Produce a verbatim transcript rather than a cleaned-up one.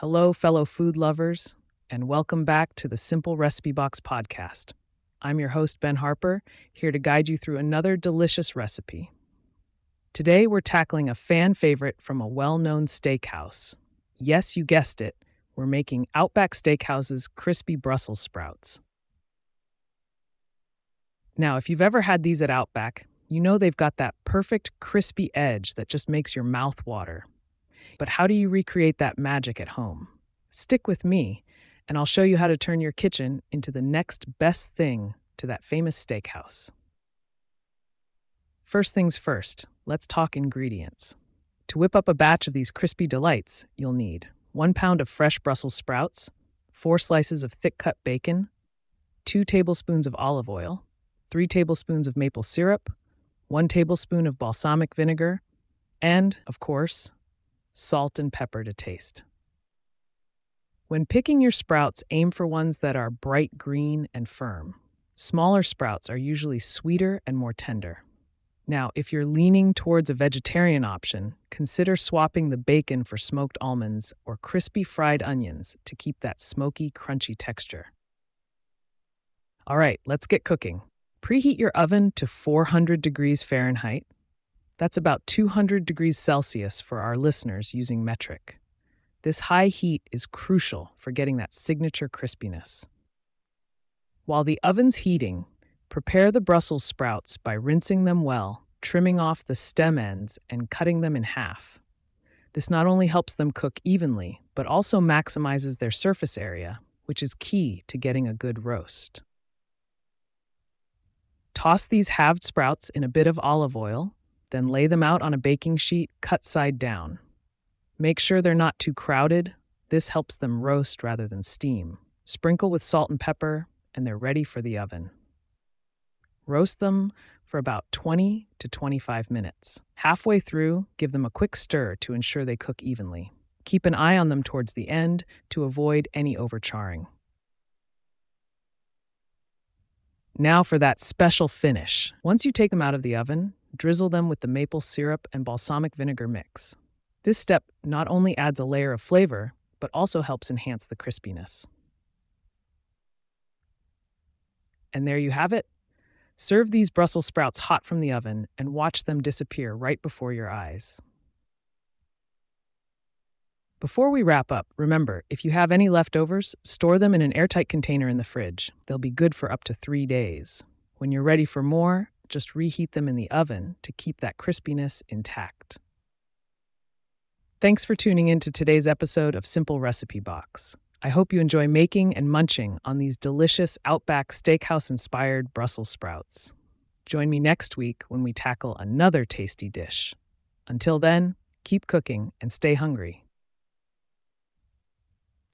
Hello, fellow food lovers, and welcome back to the Simple Recipe Box podcast. I'm your host, Ben Harper, here to guide you through another delicious recipe. Today, we're tackling a fan favorite from a well-known steakhouse. Yes, you guessed it, we're making Outback Steakhouse's crispy Brussels sprouts. Now, if you've ever had these at Outback, you know they've got that perfect crispy edge that just makes your mouth water. But how do you recreate that magic at home? Stick with me, and I'll show you how to turn your kitchen into the next best thing to that famous steakhouse. First things first, let's talk ingredients. To whip up a batch of these crispy delights, you'll need one pound of fresh Brussels sprouts, four slices of thick-cut bacon, two tablespoons of olive oil, three tablespoons of maple syrup, one tablespoon of balsamic vinegar, and, of course, salt and pepper to taste. When picking your sprouts, aim for ones that are bright green and firm. Smaller sprouts are usually sweeter and more tender. Now, if you're leaning towards a vegetarian option, consider swapping the bacon for smoked almonds or crispy fried onions to keep that smoky, crunchy texture. All right, let's get cooking. Preheat your oven to four hundred degrees Fahrenheit. That's about two hundred degrees Celsius for our listeners using metric. This high heat is crucial for getting that signature crispiness. While the oven's heating, prepare the Brussels sprouts by rinsing them well, trimming off the stem ends, and cutting them in half. This not only helps them cook evenly, but also maximizes their surface area, which is key to getting a good roast. Toss these halved sprouts in a bit of olive oil, then lay them out on a baking sheet cut side down. Make sure they're not too crowded. This helps them roast rather than steam. Sprinkle with salt and pepper, and they're ready for the oven. Roast them for about twenty to twenty-five minutes. Halfway through, give them a quick stir to ensure they cook evenly. Keep an eye on them towards the end to avoid any overcharring. Now for that special finish. Once you take them out of the oven, drizzle them with the maple syrup and balsamic vinegar mix. This step not only adds a layer of flavor, but also helps enhance the crispiness. And there you have it. Serve these Brussels sprouts hot from the oven and watch them disappear right before your eyes. Before we wrap up, remember, if you have any leftovers, store them in an airtight container in the fridge. They'll be good for up to three days. When you're ready for more, just reheat them in the oven to keep that crispiness intact. Thanks for tuning in to today's episode of Simple Recipe Box. I hope you enjoy making and munching on these delicious Outback Steakhouse-inspired Brussels sprouts. Join me next week when we tackle another tasty dish. Until then, keep cooking and stay hungry.